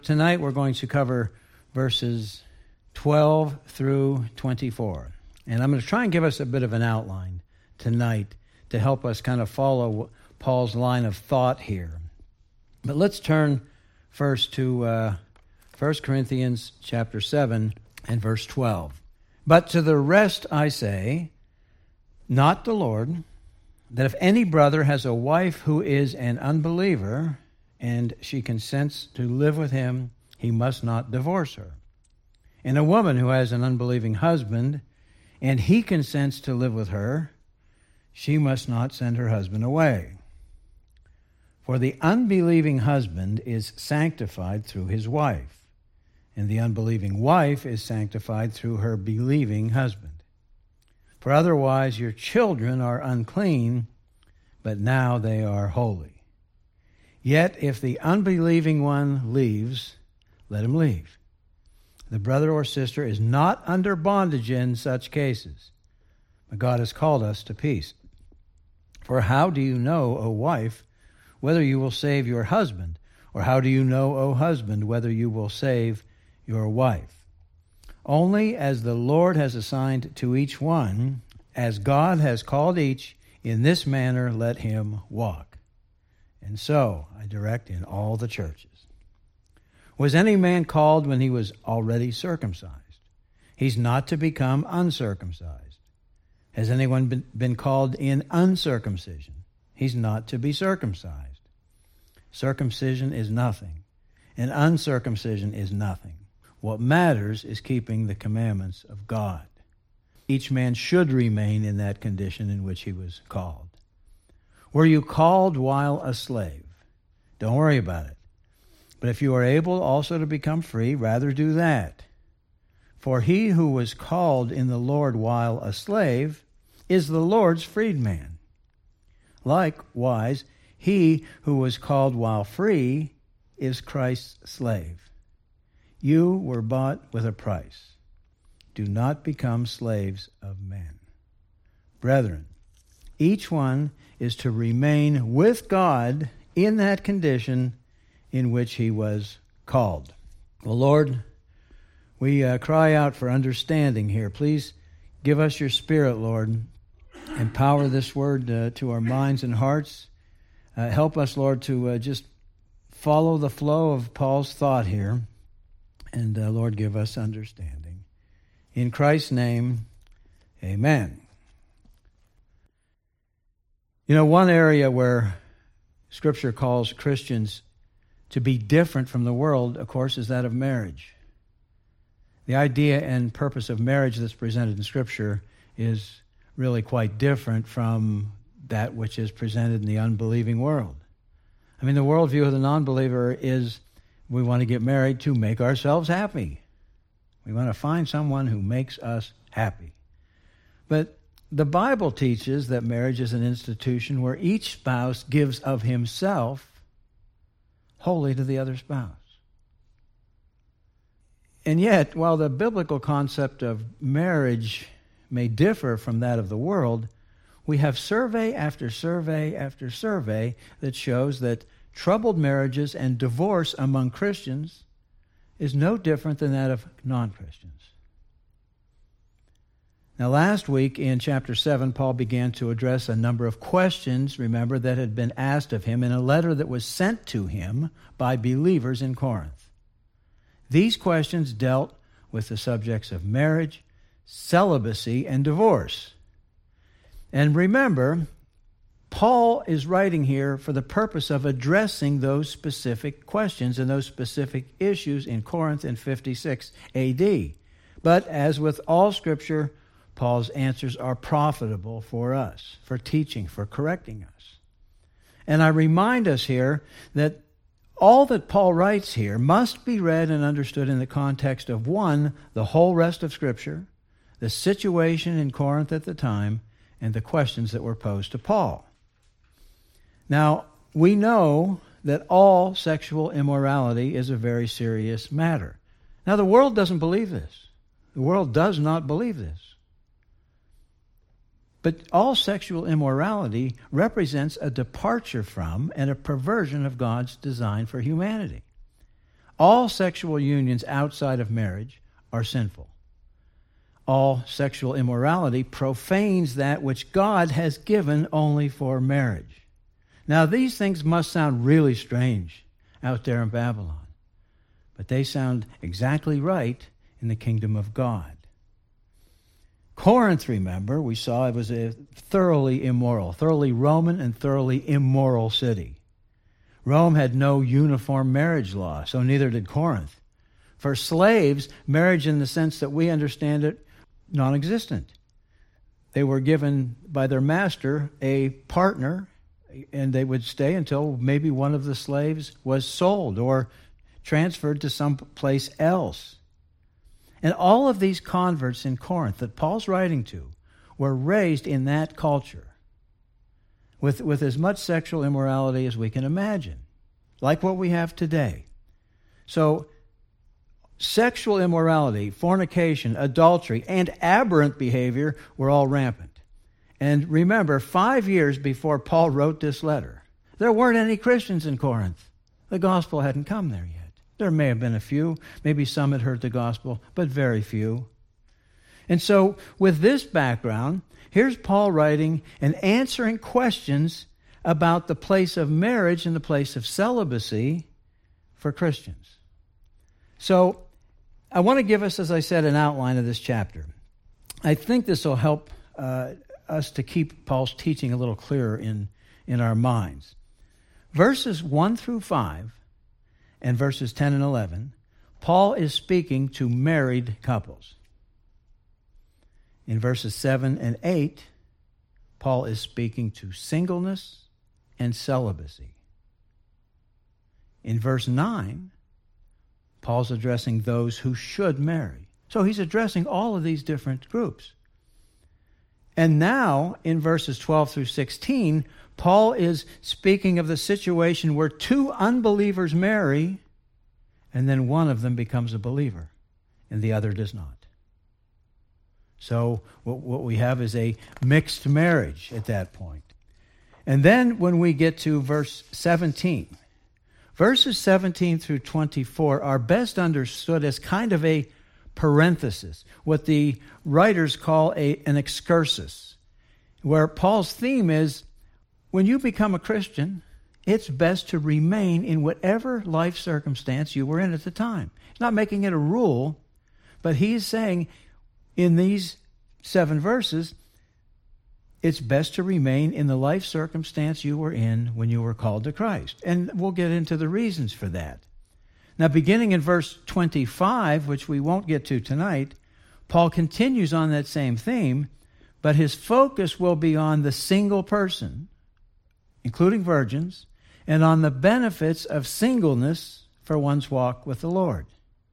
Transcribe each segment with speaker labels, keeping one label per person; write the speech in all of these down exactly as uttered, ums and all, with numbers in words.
Speaker 1: Tonight we're going to cover verses twelve through twenty-four. And I'm going to try and give us a bit of an outline tonight to help us kind of follow Paul's line of thought here. But let's turn first to uh, First Corinthians chapter seven and verse twelve. But to the rest I say, not the Lord, that if any brother has a wife who is an unbeliever, and she consents to live with him, he must not divorce her. And a woman who has an unbelieving husband, and he consents to live with her, she must not send her husband away. For the unbelieving husband is sanctified through his wife, and the unbelieving wife is sanctified through her believing husband. For otherwise your children are unclean, but now they are holy. Yet if the unbelieving one leaves, let him leave. The brother or sister is not under bondage in such cases, but God has called us to peace. For how do you know, O wife, whether you will save your husband? Or how do you know, O husband, whether you will save your wife? Only as the Lord has assigned to each one, as God has called each, in this manner let him walk. And so I direct in all the churches. Was any man called when he was already circumcised? He's not to become uncircumcised. Has anyone been, been called in uncircumcision? He's not to be circumcised. Circumcision is nothing, and uncircumcision is nothing. What matters is keeping the commandments of God. Each man should remain in that condition in which he was called. Were you called while a slave? Don't worry about it. But if you are able also to become free, rather do that. For he who was called in the Lord while a slave is the Lord's freedman. Likewise, he who was called while free is Christ's slave. You were bought with a price. Do not become slaves of men. Brethren, each one is to remain with God in that condition in which he was called. Well, Lord, we uh, cry out for understanding here. Please give us your Spirit, Lord. Empower this word uh, to our minds and hearts. Uh, help us, Lord, to uh, just follow the flow of Paul's thought here. And, uh, Lord, give us understanding. In Christ's name, amen. You know, one area where Scripture calls Christians to be different from the world, of course, is that of marriage. The idea and purpose of marriage that's presented in Scripture is really quite different from that which is presented in the unbelieving world. I mean, the worldview of the non-believer is we want to get married to make ourselves happy. We want to find someone who makes us happy. But the Bible teaches that marriage is an institution where each spouse gives of himself wholly to the other spouse. And yet, while the biblical concept of marriage may differ from that of the world, we have survey after survey after survey that shows that troubled marriages and divorce among Christians is no different than that of non-Christians. Now, last week in chapter seven, Paul began to address a number of questions, remember, that had been asked of him in a letter that was sent to him by believers in Corinth. These questions dealt with the subjects of marriage, celibacy, and divorce. And remember, Paul is writing here for the purpose of addressing those specific questions and those specific issues in Corinth in fifty-six A D. But as with all Scripture, Paul's answers are profitable for us, for teaching, for correcting us. And I remind us here that all that Paul writes here must be read and understood in the context of, one, the whole rest of Scripture, the situation in Corinth at the time, and the questions that were posed to Paul. Now, we know that all sexual immorality is a very serious matter. Now, the world doesn't believe this. The world does not believe this. But all sexual immorality represents a departure from and a perversion of God's design for humanity. All sexual unions outside of marriage are sinful. All sexual immorality profanes that which God has given only for marriage. Now, these things must sound really strange out there in Babylon, but they sound exactly right in the kingdom of God. Corinth, remember, we saw it was a thoroughly immoral, thoroughly Roman and thoroughly immoral city. Rome had no uniform marriage law, so neither did Corinth. For slaves, marriage in the sense that we understand it, non-existent. They were given by their master a partner, and they would stay until maybe one of the slaves was sold or transferred to some place else. And all of these converts in Corinth that Paul's writing to were raised in that culture with, with as much sexual immorality as we can imagine, like what we have today. So sexual immorality, fornication, adultery, and aberrant behavior were all rampant. And remember, five years before Paul wrote this letter, there weren't any Christians in Corinth. The gospel hadn't come there yet. There may have been a few. Maybe some had heard the gospel, but very few. And so with this background, here's Paul writing and answering questions about the place of marriage and the place of celibacy for Christians. So I want to give us, as I said, an outline of this chapter. I think this will help uh, us to keep Paul's teaching a little clearer in, in our minds. Verses one through five and verses ten and eleven, Paul is speaking to married couples. In verses seven and eight, Paul is speaking to singleness and celibacy. In verse nine, Paul's addressing those who should marry. So he's addressing all of these different groups. And now, in verses twelve through sixteen, Paul is speaking of the situation where two unbelievers marry, and then one of them becomes a believer, and the other does not. So what, what we have is a mixed marriage at that point. And then when we get to verse seventeen, verses seventeen through twenty-four are best understood as kind of a parenthesis, what the writers call a, an excursus, where Paul's theme is, when you become a Christian, it's best to remain in whatever life circumstance you were in at the time. He's not making it a rule, but he's saying in these seven verses, it's best to remain in the life circumstance you were in when you were called to Christ. And we'll get into the reasons for that. Now, beginning in verse twenty-five, which we won't get to tonight, Paul continues on that same theme, but his focus will be on the single person, including virgins, and on the benefits of singleness for one's walk with the Lord.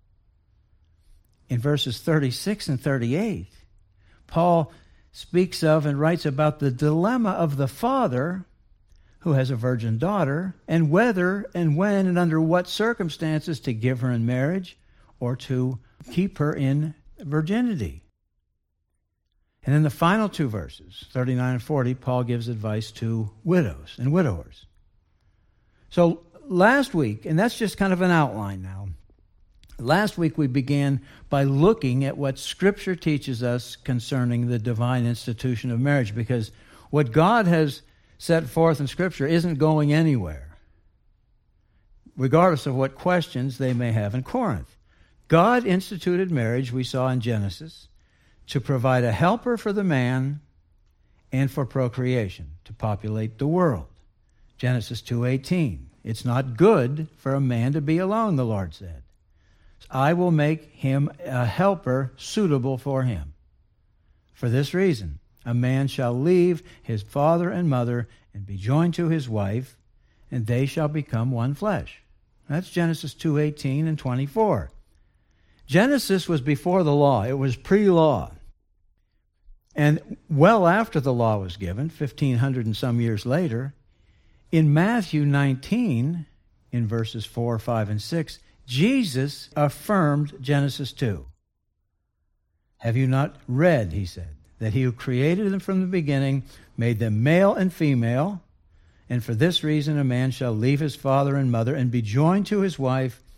Speaker 1: In verses thirty-six and thirty-eight, Paul speaks of and writes about the dilemma of the father who has a virgin daughter, and whether and when and under what circumstances to give her in marriage or to keep her in virginity. And in the final two verses, thirty-nine and forty, Paul gives advice to widows and widowers. So last week, and that's just kind of an outline now, last week we began by looking at what Scripture teaches us concerning the divine institution of marriage, because what God has set forth in Scripture isn't going anywhere, regardless of what questions they may have in Corinth. God instituted marriage, we saw in Genesis, to provide a helper for the man and for procreation, to populate the world. Genesis two eighteen, it's not good for a man to be alone, the Lord said. I will make him a helper suitable for him. For this reason, a man shall leave his father and mother and be joined to his wife, and they shall become one flesh. That's Genesis two eighteen and twenty-four. Genesis was before the law. It was pre-law. And well after the law was given, fifteen hundred and some years later, in Matthew nineteen, in verses four, five, and six, Jesus affirmed Genesis two. Have you not read, he said, that he who created them from the beginning made them male and female, and for this reason a man shall leave his father and mother and be joined to his wife,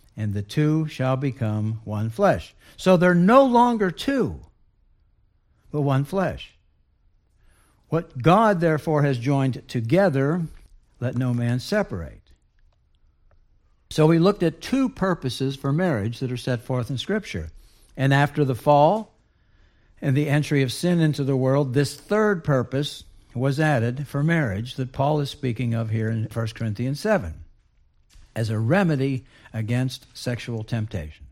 Speaker 1: and the two shall become one flesh. So they're no longer two, but one flesh. What God therefore has joined together, let no man separate. So we looked at two purposes for marriage that are set forth in Scripture. And after the fall and the entry of sin into the world, this third purpose was added for marriage that Paul is speaking of here in First Corinthians seven as a remedy against sexual temptation.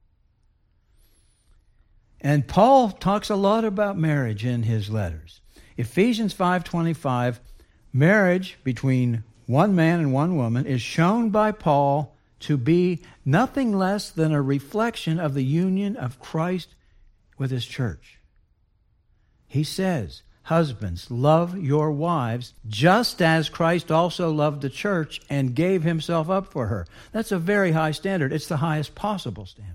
Speaker 1: And Paul talks a lot about marriage in his letters. Ephesians five twenty-five, marriage between one man and one woman is shown by Paul to be nothing less than a reflection of the union of Christ with his church. He says, husbands, love your wives, just as Christ also loved the church and gave himself up for her. That's a very high standard. It's the highest possible standard.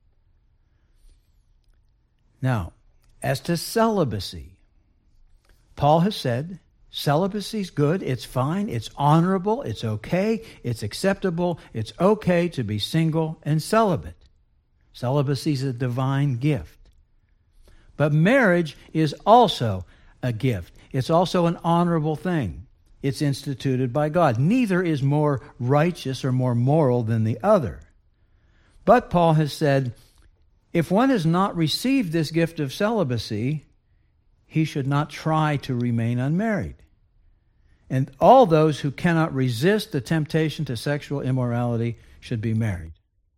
Speaker 1: Now, as to celibacy, Paul has said, celibacy is good, it's fine, it's honorable, it's okay, it's acceptable, it's okay to be single and celibate. Celibacy is a divine gift. But marriage is also a gift. It's also an honorable thing. It's instituted by God. Neither is more righteous or more moral than the other. But Paul has said, if one has not received this gift of celibacy, he should not try to remain unmarried. And all those who cannot resist the temptation to sexual immorality should be married.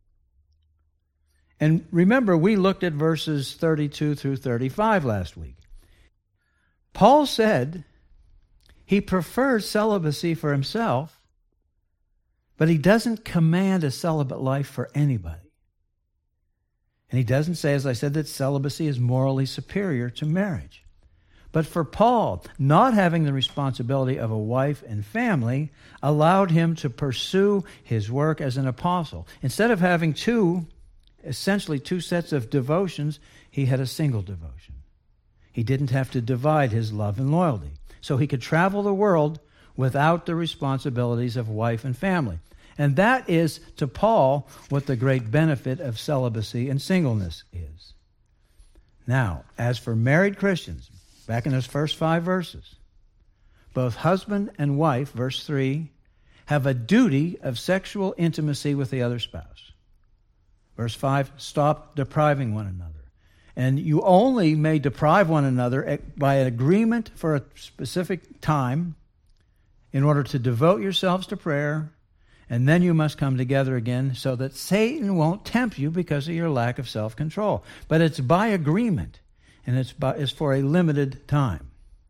Speaker 1: And remember, we looked at verses thirty-two through thirty-five last week. Paul said he prefers celibacy for himself, but he doesn't command a celibate life for anybody. And he doesn't say, as I said, that celibacy is morally superior to marriage. But for Paul, not having the responsibility of a wife and family allowed him to pursue his work as an apostle. Instead of having two, essentially two sets of devotions, he had a single devotion. He didn't have to divide his love and loyalty. So he could travel the world without the responsibilities of wife and family. And that is, to Paul, what the great benefit of celibacy and singleness is. Now, as for married Christians, back in those first five verses, both husband and wife, verse three, have a duty of sexual intimacy with the other spouse. Verse five, stop depriving one another. And you only may deprive one another by an agreement for a specific time in order to devote yourselves to prayer, and then you must come together again so that Satan won't tempt you because of your lack of self-control. But it's by agreement, and it's, by, it's for a limited time.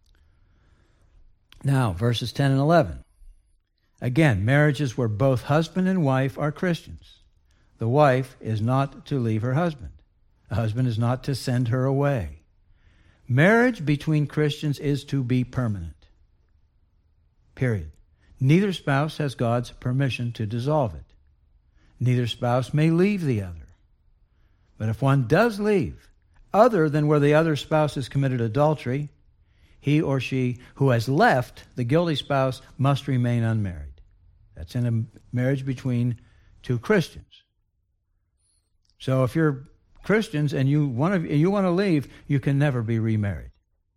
Speaker 1: Now, verses ten and eleven. Again, marriages where both husband and wife are Christians. The wife is not to leave her husband. The husband is not to send her away. Marriage between Christians is to be permanent. Period. Neither spouse has God's permission to dissolve it. Neither spouse may leave the other. But if one does leave, other than where the other spouse has committed adultery, he or she who has left the guilty spouse must remain unmarried. That's in a marriage between two Christians. So if you're Christians and you want to you want to leave, you can never be remarried.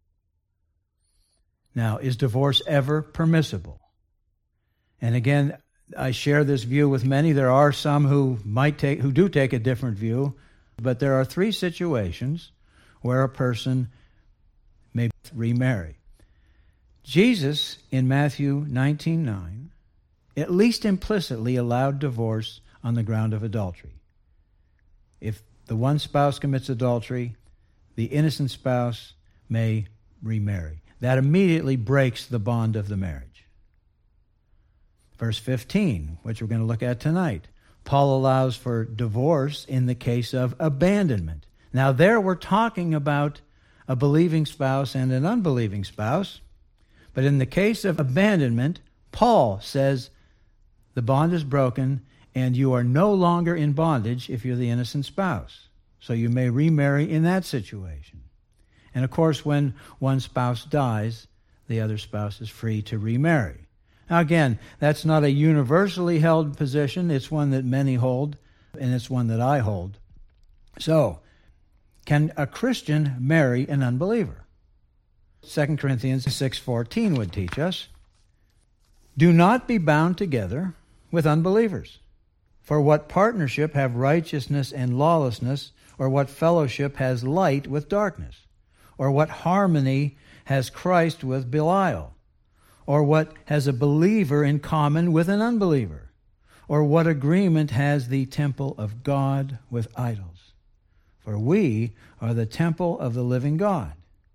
Speaker 1: Now, is divorce ever permissible? And again, I share this view with many. There are some who might take who do take a different view, but there are three situations where a person may remarry. Jesus in Matthew nineteen nine at least implicitly allowed divorce on the ground of adultery. If the one spouse commits adultery, the innocent spouse may remarry. That immediately breaks the bond of the marriage. Verse fifteen, which we're going to look at tonight, Paul allows for divorce in the case of abandonment. Now there we're talking about a believing spouse and an unbelieving spouse, but in the case of abandonment, Paul says the bond is broken and you are no longer in bondage if you're the innocent spouse. So you may remarry in that situation. And of course, when one spouse dies, the other spouse is free to remarry. Now again, that's not a universally held position. It's one that many hold. and it's one that I hold. So, can a Christian marry an unbeliever? Second Corinthians six fourteen would teach us, "Do not be bound together with unbelievers. For what partnership have righteousness and lawlessness, or what fellowship has light with darkness? Or what harmony has Christ with Belial? Or what has a believer in common with an unbeliever? Or what agreement has the temple of God with idols? For we are the temple of the living God.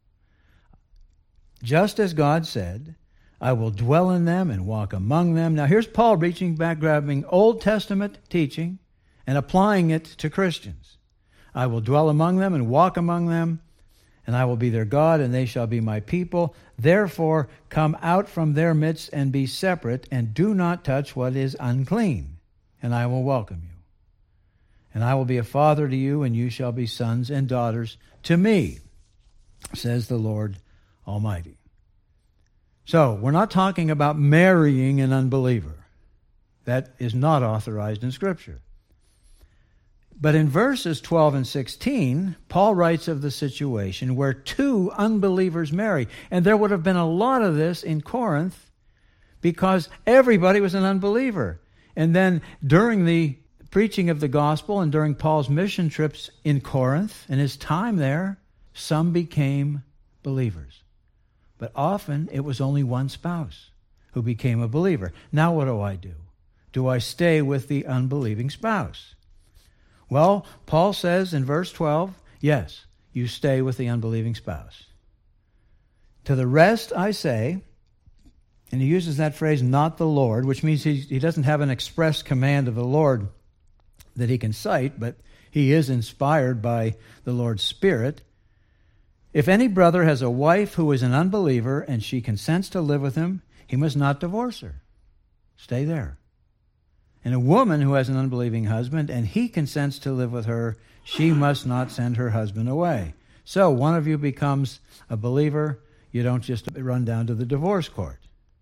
Speaker 1: Just as God said, I will dwell in them and walk among them." Now here's Paul reaching back, grabbing Old Testament teaching and applying it to Christians. "I will dwell among them and walk among them, and I will be their God, and they shall be my people. Therefore come out from their midst and be separate, and do not touch what is unclean, and I will welcome you. And I will be a father to you, and you shall be sons and daughters to me, says the Lord Almighty." So, we're not talking about marrying an unbeliever. That is not authorized in Scripture. But in verses twelve and sixteen, Paul writes of the situation where two unbelievers marry. And there would have been a lot of this in Corinth because everybody was an unbeliever. And then during the preaching of the gospel and during Paul's mission trips in Corinth and his time there, some became believers. But often it was only one spouse who became a believer. Now what do I do? Do I stay with the unbelieving spouse? Well, Paul says in verse twelve, yes, you stay with the unbelieving spouse. To the rest I say, and he uses that phrase, not the Lord, which means he, he doesn't have an express command of the Lord that he can cite, but he is inspired by the Lord's Spirit. If any brother has a wife who is an unbeliever and she consents to live with him, he must not divorce her. Stay there. And a woman who has an unbelieving husband and he consents to live with her, she must not send her husband away. So one of you becomes a believer, you don't just run down to the divorce court.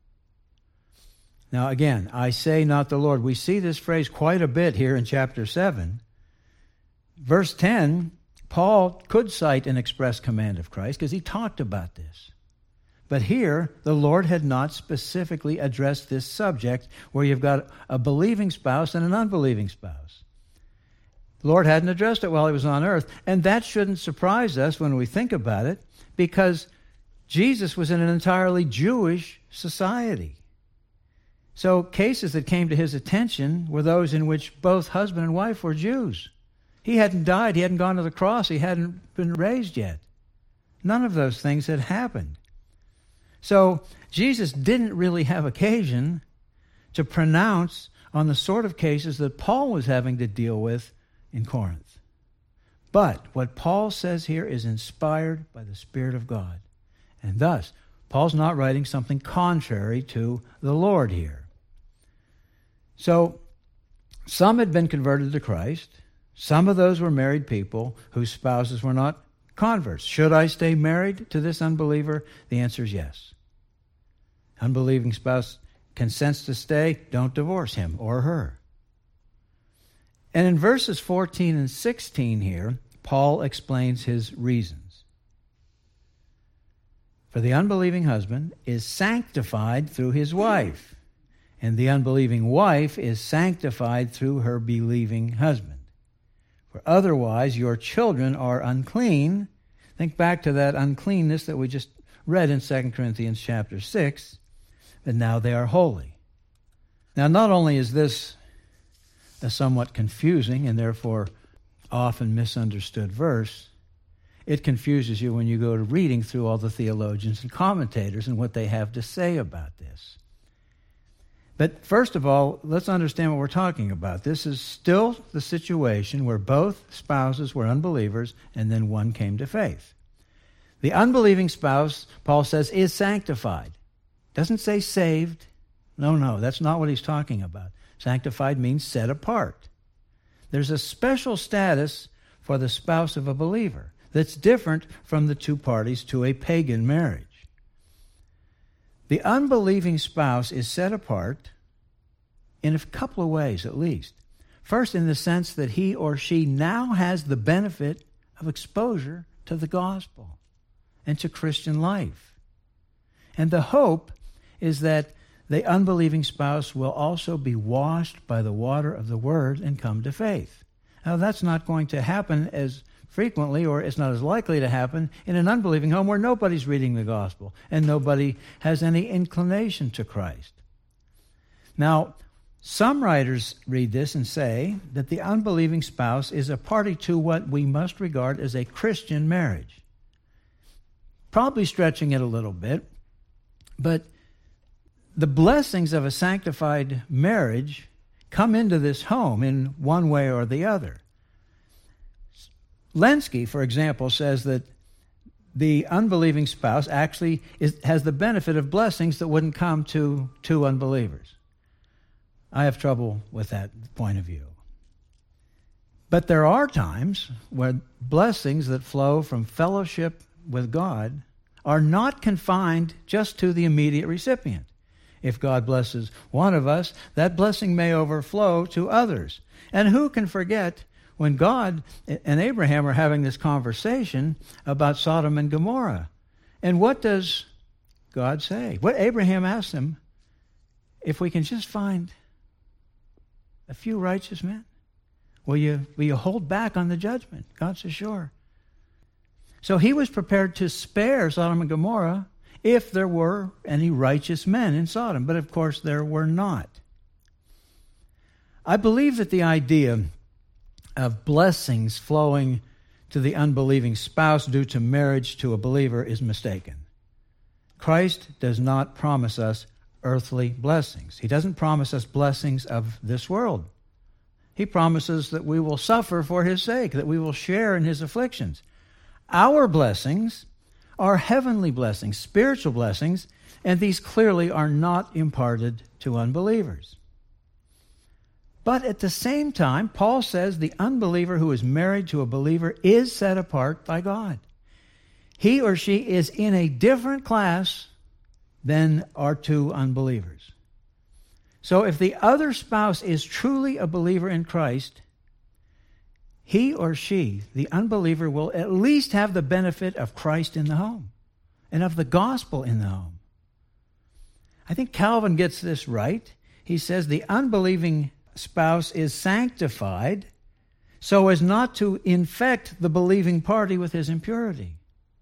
Speaker 1: Now again, I say not the Lord. We see this phrase quite a bit here in chapter seven. Verse ten, Paul could cite an express command of Christ because he talked about this. But here, the Lord had not specifically addressed this subject where you've got a believing spouse and an unbelieving spouse. The Lord hadn't addressed it while he was on earth, and that shouldn't surprise us when we think about it because Jesus was in an entirely Jewish society. So cases that came to his attention were those in which both husband and wife were Jews. He hadn't died. He hadn't gone to the cross. He hadn't been raised yet. None of those things had happened. So Jesus didn't really have occasion to pronounce on the sort of cases that Paul was having to deal with in Corinth. But what Paul says here is inspired by the Spirit of God. And thus, Paul's not writing something contrary to the Lord here. So, some had been converted to Christ. Some of those were married people whose spouses were not converts. Should I stay married to this unbeliever? The answer is yes. Unbelieving spouse consents to stay, don't divorce him or her. And in verses fourteen and sixteen here, Paul explains his reasons. For the unbelieving husband is sanctified through his wife, and the unbelieving wife is sanctified through her believing husband. For otherwise your children are unclean. Think back to that uncleanness that we just read in Second Corinthians chapter six, but now they are holy. Now not only is this a somewhat confusing and therefore often misunderstood verse, it confuses you when you go to reading through all the theologians and commentators and what they have to say about this. But first of all, let's understand what we're talking about. This is still the situation where both spouses were unbelievers and then one came to faith. The unbelieving spouse, Paul says, is sanctified. Doesn't say saved. No, no, that's not what he's talking about. Sanctified means set apart. There's a special status for the spouse of a believer that's different from the two parties to a pagan marriage. The unbelieving spouse is set apart in a couple of ways at least. First, in the sense that he or she now has the benefit of exposure to the gospel and to Christian life. And the hope is that the unbelieving spouse will also be washed by the water of the word and come to faith. Now, that's not going to happen as frequently, or it's not as likely to happen in an unbelieving home where nobody's reading the gospel and nobody has any inclination to Christ. Now, some writers read this and say that the unbelieving spouse is a party to what we must regard as a Christian marriage. Probably stretching it a little bit, but the blessings of a sanctified marriage come into this home in one way or the other. Lenski, for example, says that the unbelieving spouse actually is, has the benefit of blessings that wouldn't come to two unbelievers. I have trouble with that point of view. But there are times where blessings that flow from fellowship with God are not confined just to the immediate recipient. If God blesses one of us, that blessing may overflow to others. And who can forget when God and Abraham are having this conversation about Sodom and Gomorrah? And what does God say? What Abraham asked him, if we can just find a few righteous men, will you, will you hold back on the judgment? God says, sure. So he was prepared to spare Sodom and Gomorrah if there were any righteous men in Sodom. But of course, there were not. I believe that the idea of blessings flowing to the unbelieving spouse due to marriage to a believer is mistaken. Christ does not promise us earthly blessings. He doesn't promise us blessings of this world. He promises that we will suffer for his sake, that we will share in his afflictions. Our blessings are heavenly blessings, spiritual blessings, and these clearly are not imparted to unbelievers. But at the same time, Paul says the unbeliever who is married to a believer is set apart by God. He or she is in a different class than are two unbelievers. So if the other spouse is truly a believer in Christ, he or she, the unbeliever, will at least have the benefit of Christ in the home and of the gospel in the home. I think Calvin gets this right. He says the unbelieving spouse is sanctified so as not to infect the believing party with his impurity.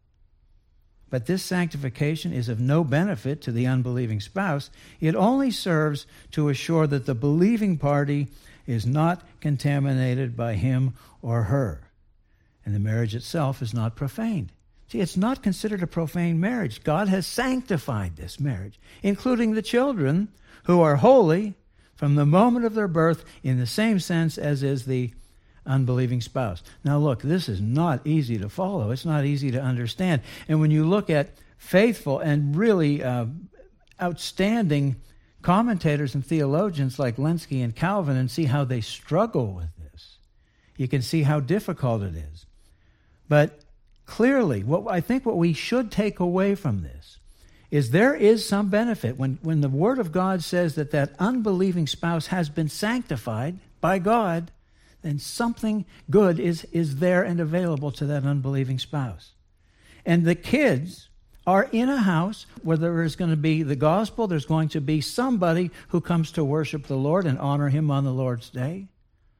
Speaker 1: But this sanctification is of no benefit to the unbelieving spouse. It only serves to assure that the believing party is not contaminated by him or her. And the marriage itself is not profaned. See, it's not considered a profane marriage. God has sanctified this marriage, including the children who are holy from the moment of their birth in the same sense as is the unbelieving spouse. Now look, this is not easy to follow. It's not easy to understand. And when you look at faithful and really uh, outstanding commentators and theologians like Lenski and Calvin and see how they struggle with this, you can see how difficult it is. But clearly, what I think what we should take away from this is there is some benefit. When, when the Word of God says that that unbelieving spouse has been sanctified by God, then something good is, is there and available to that unbelieving spouse. And the kids are in a house where there is going to be the gospel, there's going to be somebody who comes to worship the Lord and honor him on the Lord's day.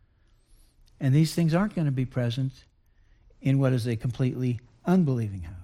Speaker 1: And these things aren't going to be present in what is a completely unbelieving house.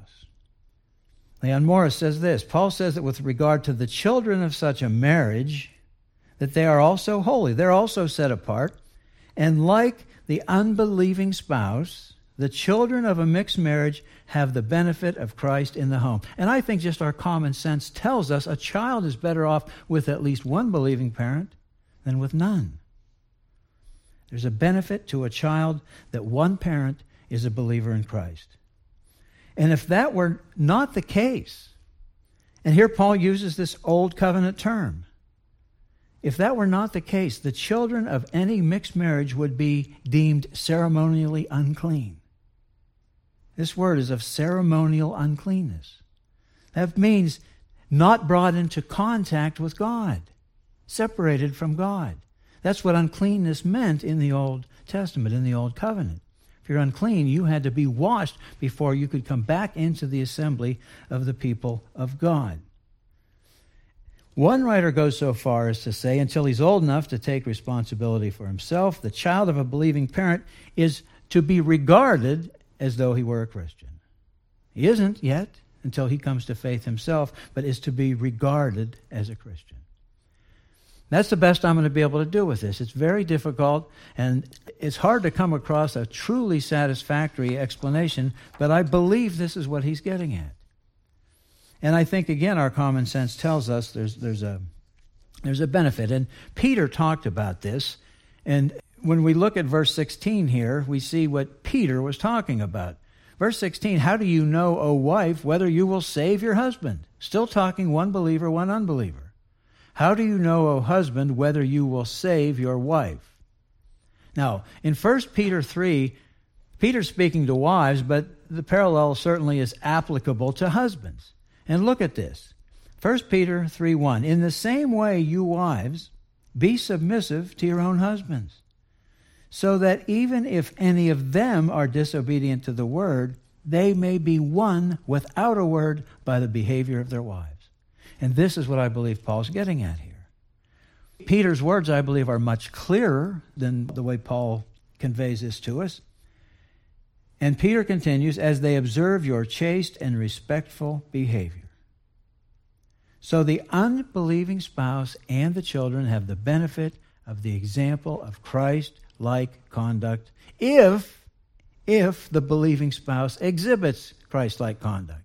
Speaker 1: Leon Morris says this, Paul says that with regard to the children of such a marriage, that they are also holy, they're also set apart, and like the unbelieving spouse, the children of a mixed marriage have the benefit of Christ in the home. And I think just our common sense tells us a child is better off with at least one believing parent than with none. There's a benefit to a child that one parent is a believer in Christ. And if that were not the case, and here Paul uses this old covenant term, if that were not the case, the children of any mixed marriage would be deemed ceremonially unclean. This word is of ceremonial uncleanness. That means not brought into contact with God, separated from God. That's what uncleanness meant in the Old Testament, in the Old Covenant. If you're unclean, you had to be washed before you could come back into the assembly of the people of God. One writer goes so far as to say, until he's old enough to take responsibility for himself, the child of a believing parent is to be regarded as though he were a Christian. He isn't yet until he comes to faith himself, but is to be regarded as a Christian. That's the best I'm going to be able to do with this. It's very difficult, and it's hard to come across a truly satisfactory explanation, but I believe this is what he's getting at. And I think, again, our common sense tells us there's there's a there's a benefit. And Peter talked about this, and when we look at verse sixteen here, we see what Peter was talking about. Verse sixteen, how do you know, O wife, whether you will save your husband? Still talking one believer, one unbeliever. How do you know, O husband, whether you will save your wife? Now, in First Peter three, Peter's speaking to wives, but the parallel certainly is applicable to husbands. And look at this. First Peter three one, in the same way, you wives, be submissive to your own husbands, so that even if any of them are disobedient to the word, they may be won without a word by the behavior of their wives. And this is what I believe Paul's getting at here. Peter's words, I believe, are much clearer than the way Paul conveys this to us. And Peter continues, as they observe your chaste and respectful behavior. So the unbelieving spouse and the children have the benefit of the example of Christ-like conduct if, if the believing spouse exhibits Christ-like conduct.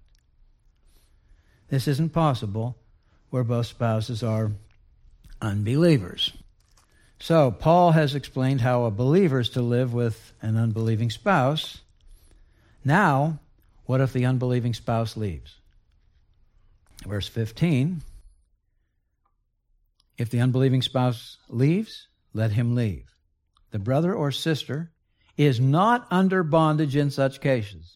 Speaker 1: This isn't possible where both spouses are unbelievers. So Paul has explained how a believer is to live with an unbelieving spouse. Now, what if the unbelieving spouse leaves? Verse fifteen, if the unbelieving spouse leaves, let him leave. The brother or sister is not under bondage in such cases.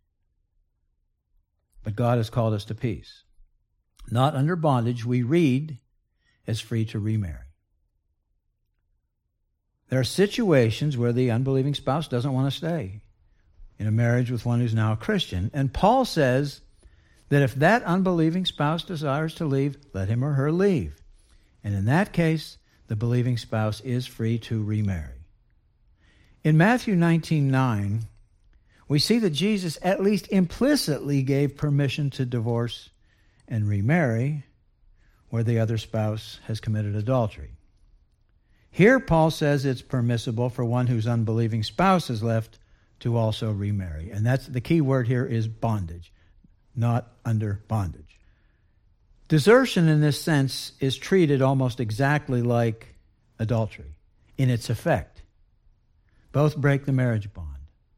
Speaker 1: But God has called us to peace. Not under bondage, we read, as free to remarry. There are situations where the unbelieving spouse doesn't want to stay in a marriage with one who's now a Christian. And Paul says that if that unbelieving spouse desires to leave, let him or her leave. And in that case, the believing spouse is free to remarry. In Matthew nineteen nine, we see that Jesus at least implicitly gave permission to divorce and remarry where the other spouse has committed adultery. Here, Paul says it's permissible for one whose unbelieving spouse is left to also remarry. And that's the key word here is bondage, not under bondage. Desertion in this sense is treated almost exactly like adultery in its effect. Both break the marriage bond.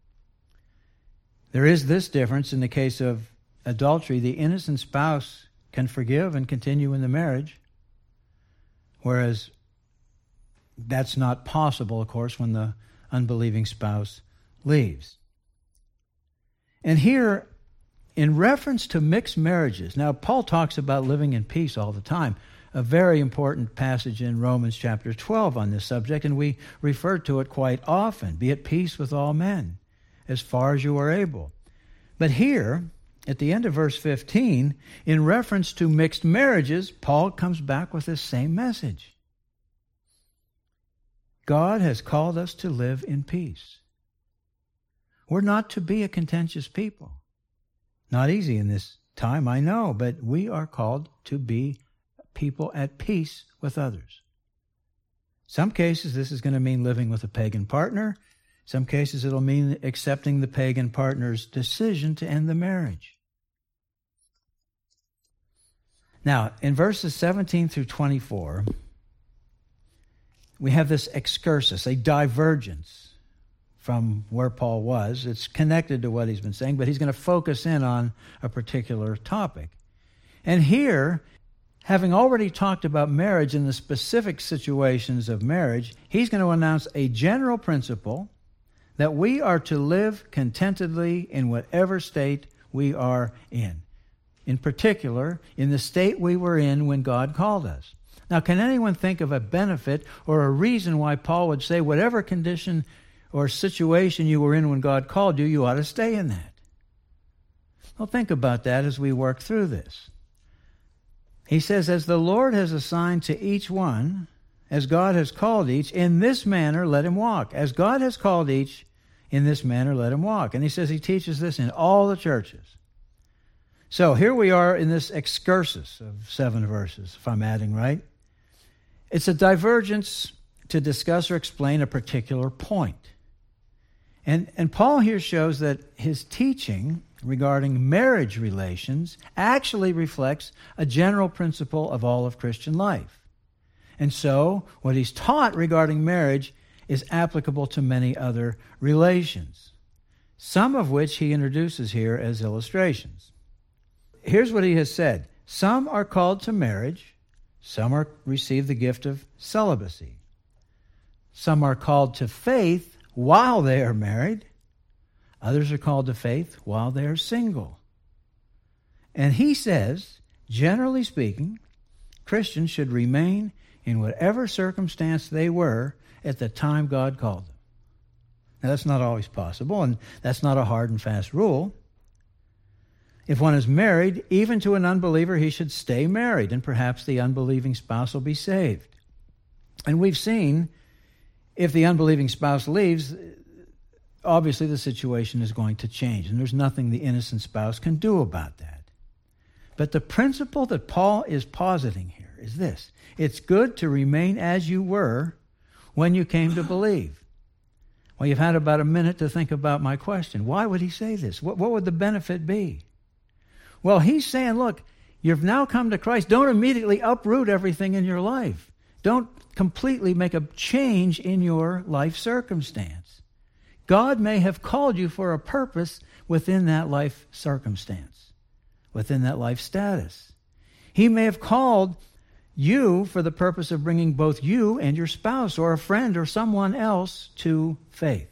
Speaker 1: There is this difference in the case of adultery. The innocent spouse can forgive and continue in the marriage, whereas that's not possible, of course, when the unbelieving spouse leaves. And here, in reference to mixed marriages, now Paul talks about living in peace all the time, a very important passage in Romans chapter twelve on this subject, and we refer to it quite often. Be at peace with all men, as far as you are able. But here, at the end of verse fifteen, in reference to mixed marriages, Paul comes back with this same message. God has called us to live in peace. We're not to be a contentious people. Not easy in this time, I know, but we are called to be people at peace with others. Some cases, this is going to mean living with a pagan partner. Some cases, it'll mean accepting the pagan partner's decision to end the marriage. Now, in verses seventeen through twenty-four, we have this excursus, a divergence from where Paul was. It's connected to what he's been saying, but he's going to focus in on a particular topic. And here, having already talked about marriage and the specific situations of marriage, he's going to announce a general principle that we are to live contentedly in whatever state we are in. In particular, in the state we were in when God called us. Now, can anyone think of a benefit or a reason why Paul would say whatever condition or situation you were in when God called you, you ought to stay in that? Well, think about that as we work through this. He says, as the Lord has assigned to each one, as God has called each, in this manner let him walk. As God has called each, in this manner let him walk. And he says he teaches this in all the churches. So here we are in this excursus of seven verses, if I'm adding right. It's a divergence to discuss or explain a particular point. And, and Paul here shows that his teaching regarding marriage relations actually reflects a general principle of all of Christian life. And so, what he's taught regarding marriage is applicable to many other relations, some of which he introduces here as illustrations. Here's what he has said. Some are called to marriage, some are receive the gift of celibacy. Some are called to faith while they are married. Others are called to faith while they are single. And he says, generally speaking, Christians should remain in whatever circumstance they were at the time God called them. Now, that's not always possible, and that's not a hard and fast rule. If one is married, even to an unbeliever, he should stay married, and perhaps the unbelieving spouse will be saved. And we've seen, if the unbelieving spouse leaves, obviously the situation is going to change, and there's nothing the innocent spouse can do about that. But the principle that Paul is positing here is this. It's good to remain as you were when you came to believe. Well, you've had about a minute to think about my question. Why would he say this? What, what would the benefit be? Well, he's saying, look, you've now come to Christ. Don't immediately uproot everything in your life. Don't completely make a change in your life circumstance. God may have called you for a purpose within that life circumstance, within that life status. He may have called you for the purpose of bringing both you and your spouse or a friend or someone else to faith.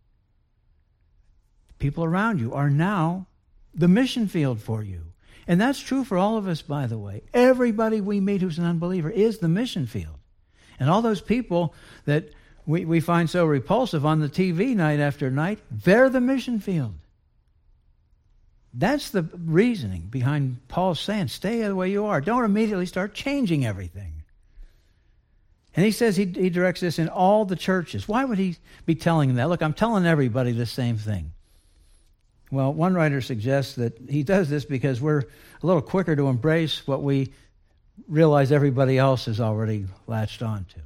Speaker 1: People around you are now the mission field for you. And that's true for all of us, by the way. Everybody we meet who's an unbeliever is the mission field. And all those people that we, we find so repulsive on the T V night after night, they're the mission field. That's the reasoning behind Paul saying, stay the way you are. Don't immediately start changing everything. And he says he, he directs this in all the churches. Why would he be telling them that? Look, I'm telling everybody the same thing. Well, one writer suggests that he does this because we're a little quicker to embrace what we realize everybody else has already latched on to,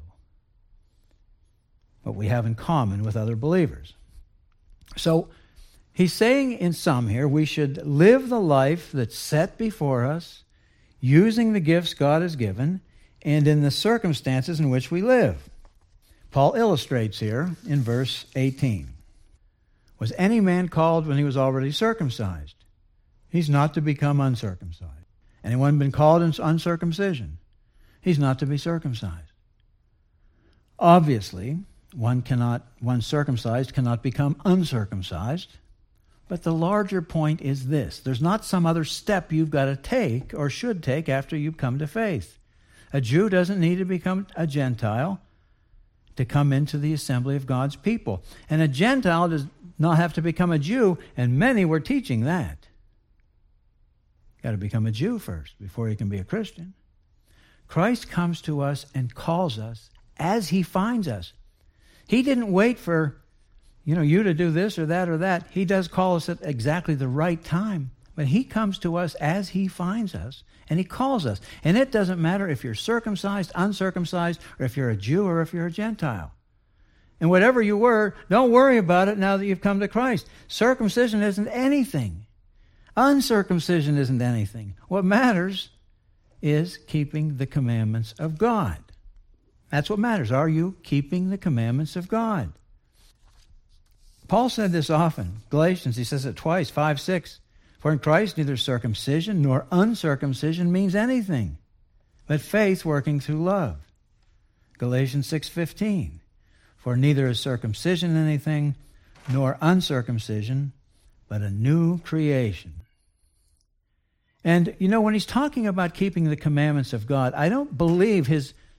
Speaker 1: what we have in common with other believers. So he's saying in sum here, we should live the life that's set before us, using the gifts God has given, and in the circumstances in which we live. Paul illustrates here in verse eighteen. Was any man called when he was already circumcised? He's not to become uncircumcised. Anyone been called in uncircumcision? He's not to be circumcised. Obviously, one cannot, one circumcised cannot become uncircumcised. But the larger point is this. There's not some other step you've got to take or should take after you've come to faith. A Jew doesn't need to become a Gentile to come into the assembly of God's people. And a Gentile does not have to become a Jew, and many were teaching that. You've got to become a Jew first before you can be a Christian. Christ comes to us and calls us as he finds us. He didn't wait for, you know, you to do this or that or that. He does call us at exactly the right time, but he comes to us as he finds us, and he calls us. And it doesn't matter if you're circumcised, uncircumcised, or if you're a Jew or if you're a Gentile. And whatever you were, don't worry about it now that you've come to Christ. Circumcision isn't anything. Uncircumcision isn't anything. What matters is keeping the commandments of God. That's what matters. Are you keeping the commandments of God? Paul said this often. Galatians, he says it twice, five, six. For in Christ neither circumcision nor uncircumcision means anything, but faith working through love. Galatians six fifteen. For neither is circumcision anything, nor uncircumcision, but a new creation. And, you know, when he's talking about keeping the commandments of God, I don't believe his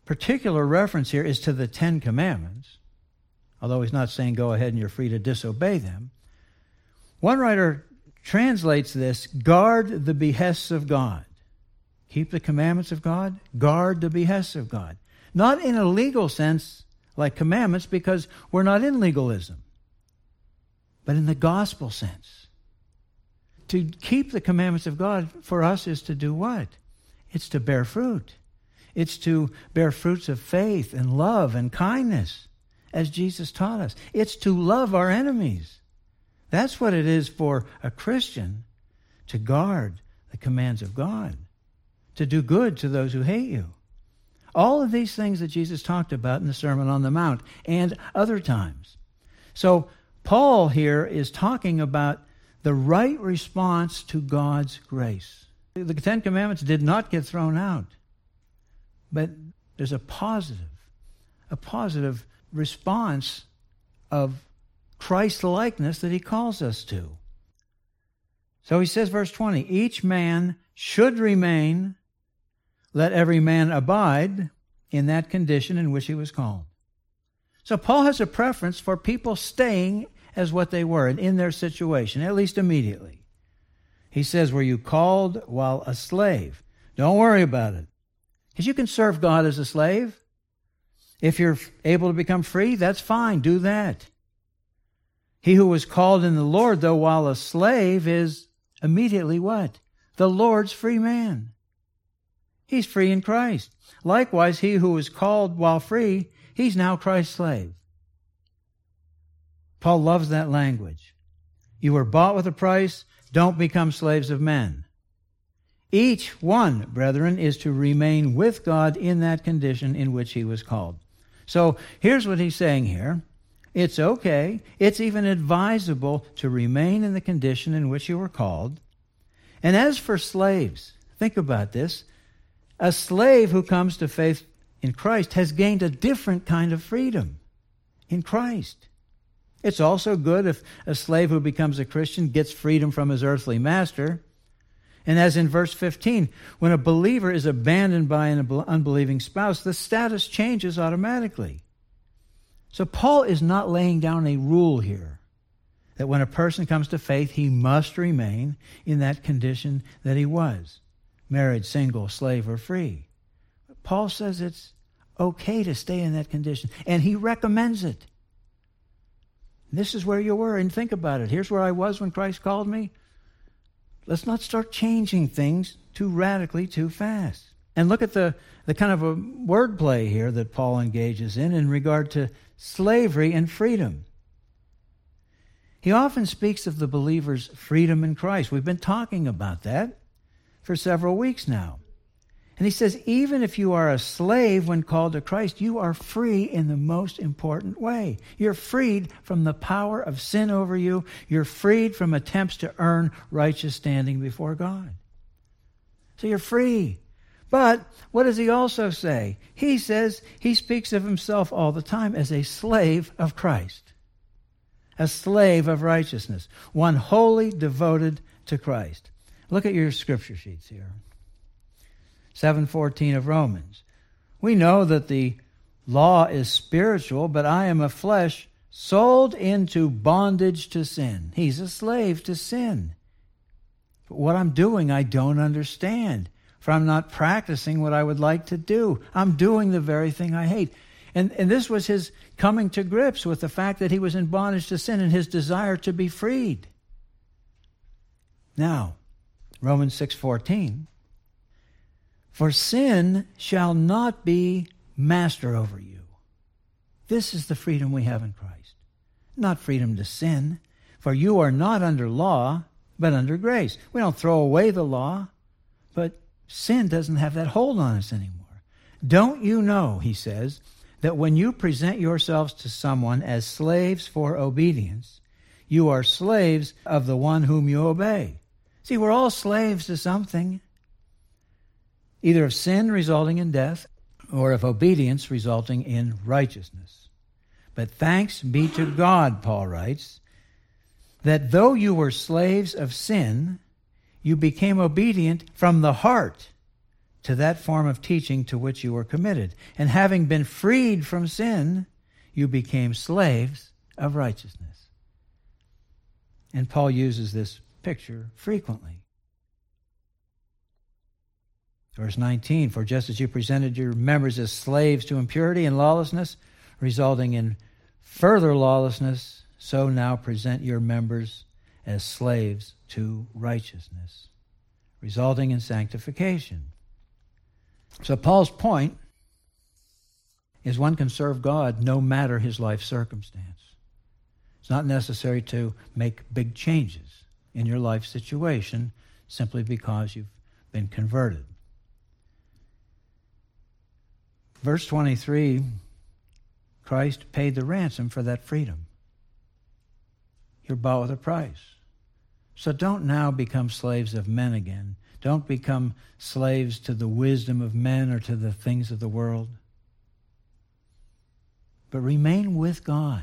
Speaker 1: particular reference here is to the Ten Commandments, although he's not saying go ahead and you're free to disobey them. One writer translates this, guard the behests of God. Keep the commandments of God, guard the behests of God. Not in a legal sense like commandments, because we're not in legalism, but in the gospel sense. To keep the commandments of God for us is to do what? It's to bear fruit. It's to bear fruits of faith and love and kindness, as Jesus taught us. It's to love our enemies. That's what it is for a Christian, to guard the commands of God, to do good to those who hate you. All of these things that Jesus talked about in the Sermon on the Mount and other times. So Paul here is talking about the right response to God's grace. The Ten Commandments did not get thrown out, but there's a positive, a positive response of Christ-likeness that he calls us to. So he says, verse twenty, each man should remain, let every man abide in that condition in which he was called. So Paul has a preference for people staying as what they were and in their situation, at least immediately. He says, were you called while a slave? Don't worry about it. Because you can serve God as a slave. If you're able to become free, that's fine. Do that. He who was called in the Lord, though while a slave, is immediately what? The Lord's free man. He's free in Christ. Likewise, he who was called while free, he's now Christ's slave. Paul loves that language. You were bought with a price. Don't become slaves of men. Each one, brethren, is to remain with God in that condition in which he was called. So here's what he's saying here. It's okay. It's even advisable to remain in the condition in which you were called. And as for slaves, think about this. A slave who comes to faith in Christ has gained a different kind of freedom in Christ. It's also good if a slave who becomes a Christian gets freedom from his earthly master. And as in verse fifteen, when a believer is abandoned by an unbelieving spouse, the status changes automatically. So Paul is not laying down a rule here that when a person comes to faith, he must remain in that condition that he was, married, single, slave, or free. But Paul says it's okay to stay in that condition, and he recommends it. This is where you were, and think about it. Here's where I was when Christ called me. Let's not start changing things too radically, too fast. And look at the, the kind of a wordplay here that Paul engages in in regard to slavery and freedom. He often speaks of the believer's freedom in Christ. We've been talking about that for several weeks now. And he says, even if you are a slave when called to Christ, you are free in the most important way. You're freed from the power of sin over you. You're freed from attempts to earn righteous standing before God. So you're free. But what does he also say? He says he speaks of himself all the time as a slave of Christ, a slave of righteousness, one wholly devoted to Christ. Look at your scripture sheets here. seven fourteen of Romans. We know that the law is spiritual, but I am a flesh sold into bondage to sin. He's a slave to sin. But what I'm doing, I don't understand, for I'm not practicing what I would like to do. I'm doing the very thing I hate. And, and this was his coming to grips with the fact that he was in bondage to sin and his desire to be freed. Now, Romans six fourteen. For sin shall not be master over you. This is the freedom we have in Christ. Not freedom to sin, for you are not under law, but under grace. We don't throw away the law, but sin doesn't have that hold on us anymore. Don't you know, he says, that when you present yourselves to someone as slaves for obedience, you are slaves of the one whom you obey. See, we're all slaves to something. Either of sin resulting in death, or of obedience resulting in righteousness. But thanks be to God, Paul writes, that though you were slaves of sin, you became obedient from the heart to that form of teaching to which you were committed. And having been freed from sin, you became slaves of righteousness. And Paul uses this picture frequently. Verse nineteen, for just as you presented your members as slaves to impurity and lawlessness, resulting in further lawlessness, so now present your members as slaves to righteousness, resulting in sanctification. So Paul's point is one can serve God no matter his life circumstance. It's not necessary to make big changes in your life situation simply because you've been converted. Verse twenty-three, Christ paid the ransom for that freedom. You're bought with a price. So don't now become slaves of men again. Don't become slaves to the wisdom of men or to the things of the world. But remain with God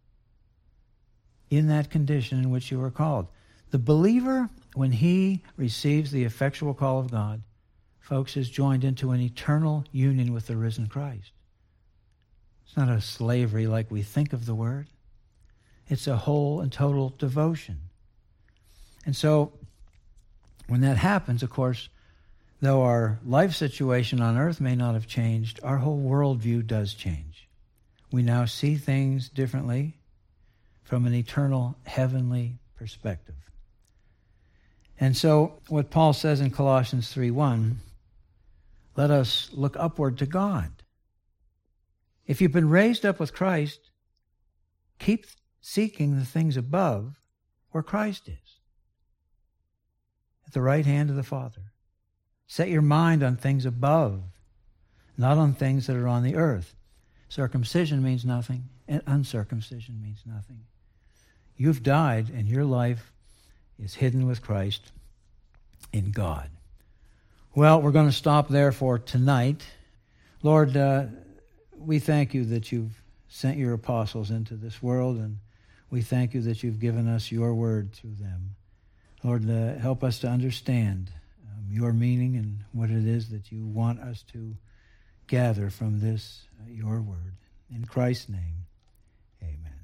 Speaker 1: in that condition in which you are called. The believer, when he receives the effectual call of God, folks, is joined into an eternal union with the risen Christ. It's not a slavery like we think of the word. It's a whole and total devotion. And so, when that happens, of course, though our life situation on earth may not have changed, our whole worldview does change. We now see things differently from an eternal, heavenly perspective. And so, what Paul says in Colossians three one, let us look upward to God. If you've been raised up with Christ, keep seeking the things above where Christ is, at the right hand of the Father. Set your mind on things above, not on things that are on the earth. Circumcision means nothing, and uncircumcision means nothing. You've died, and your life is hidden with Christ in God. Well, we're going to stop there for tonight. Lord, uh, we thank you that you've sent your apostles into this world, and we thank you that you've given us your word through them. Lord, uh, help us to understand um, your meaning and what it is that you want us to gather from this, uh, your word. In Christ's name, amen.